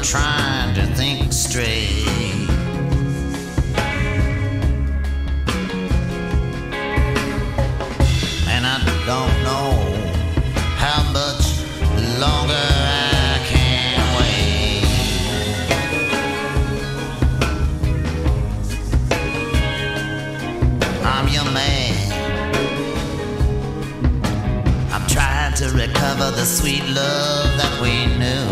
trying to think straight. And I don't know how much longer I can wait. I'm your man. I'm trying to recover the sweet love that we knew.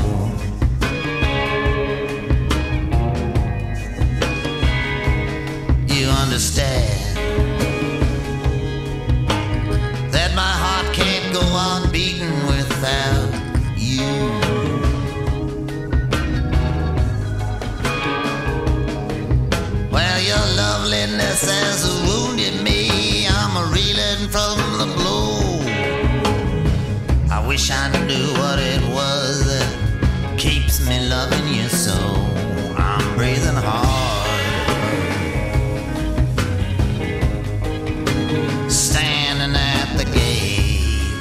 You understand that my heart can't go on beating without you. Well, your loveliness has wounded me. I'm reeling from the blow. I wish I knew what it was that keeps me loving you so. I'm breathing hard, standing at the gate.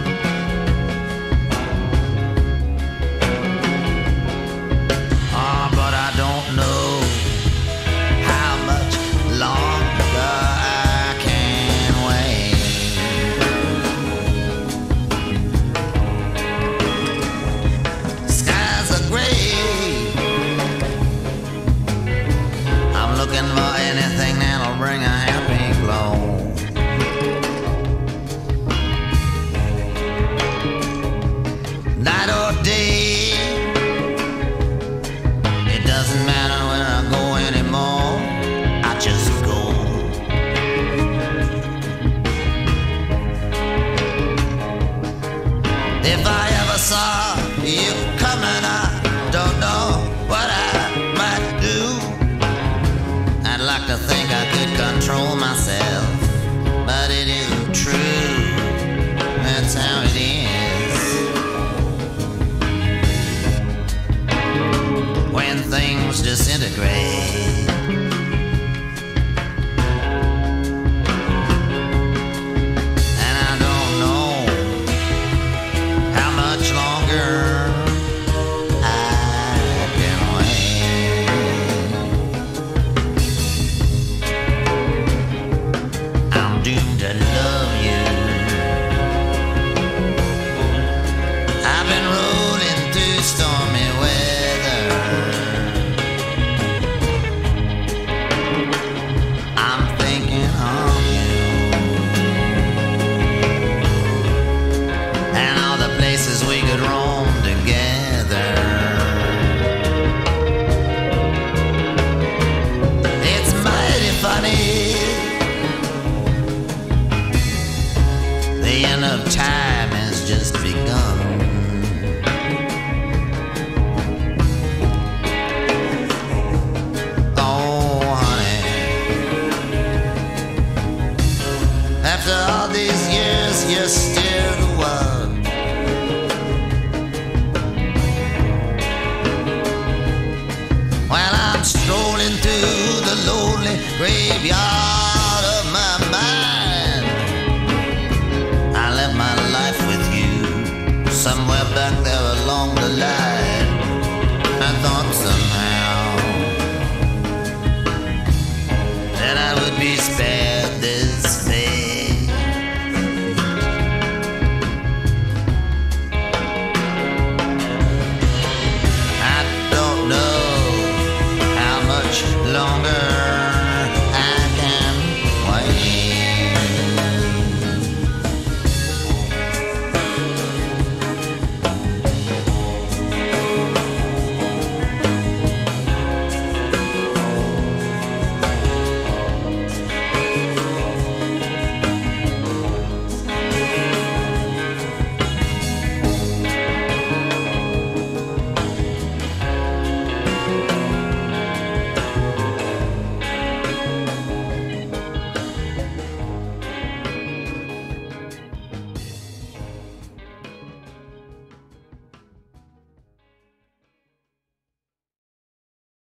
Oh, but I don't know how much longer I can wait. Skies are gray. I'm looking for anything that'll bring a happy glow. Night or day, it doesn't matter where I go anymore. I just go. If I ever saw you coming, I don't know what I might do. I'd like to think I could control myself, but it isn't true. That's how it is. When things disintegrate, and I don't know how much longer I can wait. I'm doomed to love you. I've been rolling through stormy weather. I'm thinking of you and all the places we could roam together. It's mighty funny. The end of time has just begun. Oh, honey, after all these years, you're still the one. While I'm strolling through the lonely graveyard of my mind, I left my life with you somewhere back there along the line.